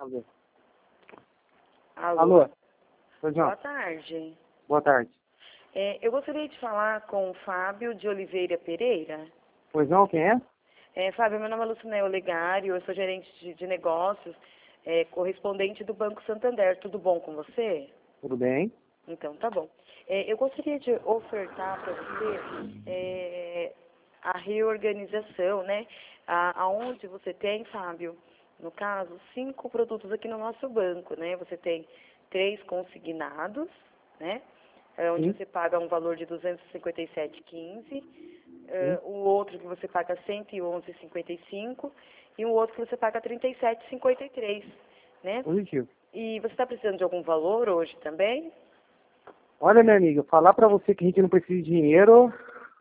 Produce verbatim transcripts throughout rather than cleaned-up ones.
ver. Alô? Alô? Pois não. Boa tarde. Boa tarde. É, eu gostaria de falar com o Fábio de Oliveira Pereira. Pois não, quem é? É, Fábio, meu nome é Lucinel Olegário, eu sou gerente de, de negócios, é, correspondente do Banco Santander. Tudo bom com você? Tudo bem? Então, tá bom. É, eu gostaria de ofertar para você é, a reorganização, né? A, aonde você tem, Fábio, no caso, cinco produtos aqui no nosso banco, né? Você tem três consignados, né? É, onde Sim. você paga um valor de duzentos e cinquenta e sete reais e quinze centavos. Uh, o outro que você paga cento e onze reais e cinquenta e cinco centavos e o outro que você paga trinta e sete reais e cinquenta e três centavos, né? Positivo. E você está precisando de algum valor hoje também? Olha, minha amiga, falar pra você que a gente não precisa de dinheiro...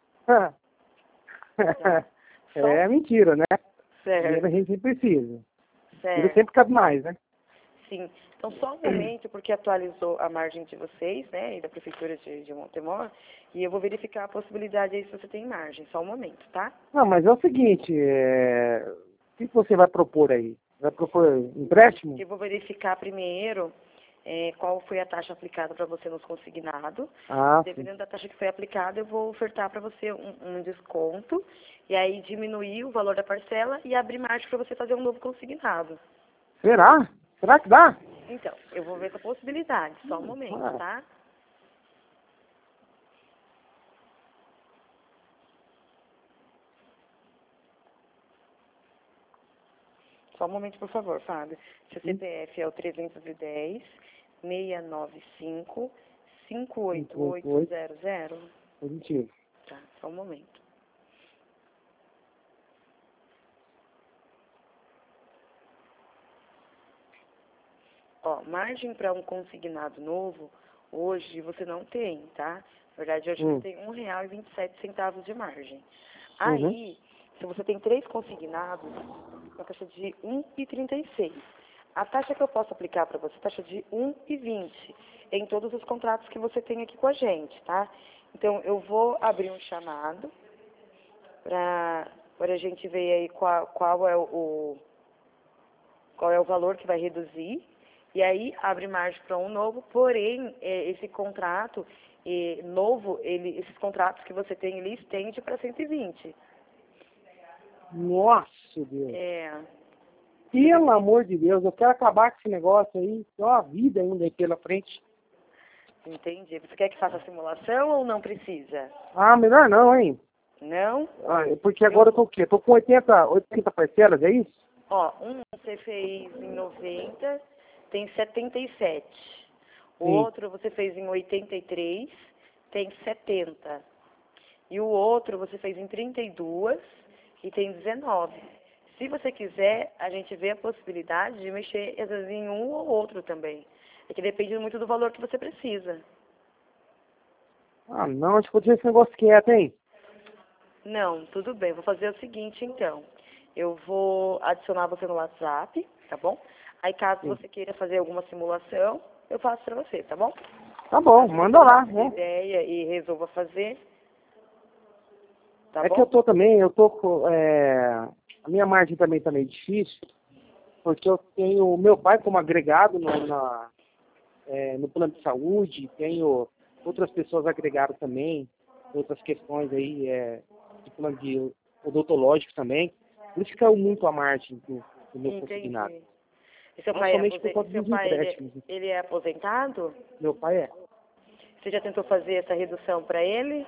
é mentira, né? Dinheiro a Certo, gente sempre precisa. Dinheiro certo. sempre cabe mais, né? Sim. Então, só um momento, porque atualizou a margem de vocês, né, e da Prefeitura de, de Montemor, e eu vou verificar a possibilidade aí se você tem margem. Só um momento, tá? Não, mas é o seguinte, é... o que você vai propor aí? Vai propor empréstimo? Eu vou verificar primeiro é, qual foi a taxa aplicada para você nos consignados. Ah, sim. Dependendo da taxa que foi aplicada, eu vou ofertar para você um, um desconto, e aí diminuir o valor da parcela e abrir margem para você fazer um novo consignado. Será? Será que dá? Então, eu vou ver essa possibilidade. Só um momento, Ah, tá? Só um momento, por favor, Fábio. Seu sim. C P F é o trezentos e dez, seiscentos e noventa e cinco, cinco oito oito zero zero. Positivo. Tá, só um momento. Ó, margem para um consignado novo, hoje você não tem, tá? Na verdade, hoje Hum. você tem um real e vinte e sete centavos de margem. Uhum. Aí, se você tem três consignados, uma taxa de um e trinta e seis. A taxa que eu posso aplicar para você é taxa de um e vinte em todos os contratos que você tem aqui com a gente, tá? Então, eu vou abrir um chamado para a gente ver aí qual, qual é o qual é o valor que vai reduzir, e aí abre margem para um novo, porém, é, esse contrato é, novo, ele, esses contratos que você tem, ele estende para cento e vinte. Nossa, Deus. É, Pelo amor de Deus, eu quero acabar com esse negócio aí. Tem uma vida ainda aí pela frente. entendi. Você quer que faça a simulação ou não precisa? Ah, melhor não, hein? Não? Ah, porque agora eu tô o quê? Tô com oitenta, oitenta parcelas, é isso? Ó, um você fez em noventa, tem setenta e sete. O Sim. outro você fez em oitenta e três, tem setenta. E o outro você fez em trinta e dois e tem dezenove. Se você quiser, a gente vê a possibilidade de mexer às vezes, em um ou outro também. É que depende muito do valor que você precisa. Ah, não, acho que eu deixei esse negócio quieto, hein? Não, tudo bem. Vou fazer o seguinte, então. Eu vou adicionar você no WhatsApp, tá bom? Aí, caso Sim. você queira fazer alguma simulação, eu faço pra você, tá bom? Tá bom, Caso manda você lá, tenha né? ideia e resolva fazer, tá É bom? que eu tô também, eu tô com, é... a minha margem também tá meio difícil, porque eu tenho o meu pai como agregado no, na, é, no plano de saúde, tenho outras pessoas agregadas também, outras questões aí, é, de plano de odontológico também. Por isso que caiu muito a margem do, do meu consignado. Entendi. E seu Não pai, é somente por aposen- conta seu dos pai ele, empréstimos. ele é aposentado? Meu pai é. Você já tentou fazer essa redução para ele?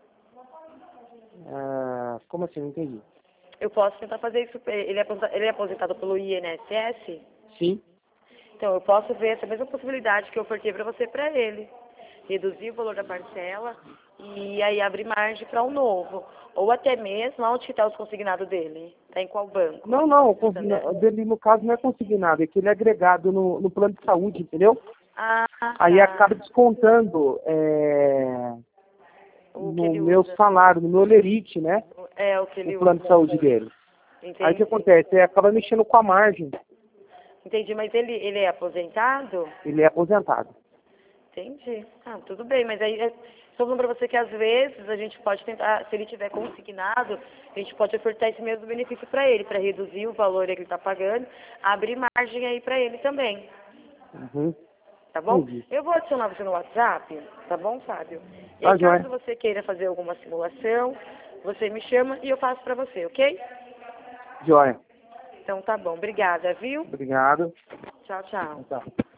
Ah, como assim? Não entendi. Eu posso tentar fazer isso. pra Ele Ele é aposentado, ele é aposentado pelo I N S S? Sim. Então, eu posso ver essa mesma possibilidade que eu ofertei para você para ele. Reduzir o valor da parcela e aí abrir margem para um novo. Ou até mesmo, onde que está os consignados dele? Está em qual banco? Não, não, o Santander? consigna- dele no caso não é consignado, é que ele é agregado no, no plano de saúde, entendeu? Ah, Aí tá. acaba descontando é, O que no ele meu usa. salário, no meu lerite, né? É o que O ele plano usa. de saúde dele. Aí o que Entendi. acontece? Ele acaba mexendo com a margem. Entendi, mas ele, ele é aposentado? Ele é aposentado. Entendi. Ah, tudo bem, mas aí é- Estou falando para você que às vezes a gente pode tentar, se ele tiver consignado, a gente pode ofertar esse mesmo benefício para ele, para reduzir o valor que ele está pagando, abrir margem aí para ele também. Uhum. Tá bom? Entendi. Eu vou adicionar você no WhatsApp, tá bom, Fábio? E Tá aí, joia. caso você queira fazer alguma simulação, você me chama e eu faço para você, ok? Joia. Então tá bom, obrigada, viu? Obrigado. Tchau, tchau. Tá.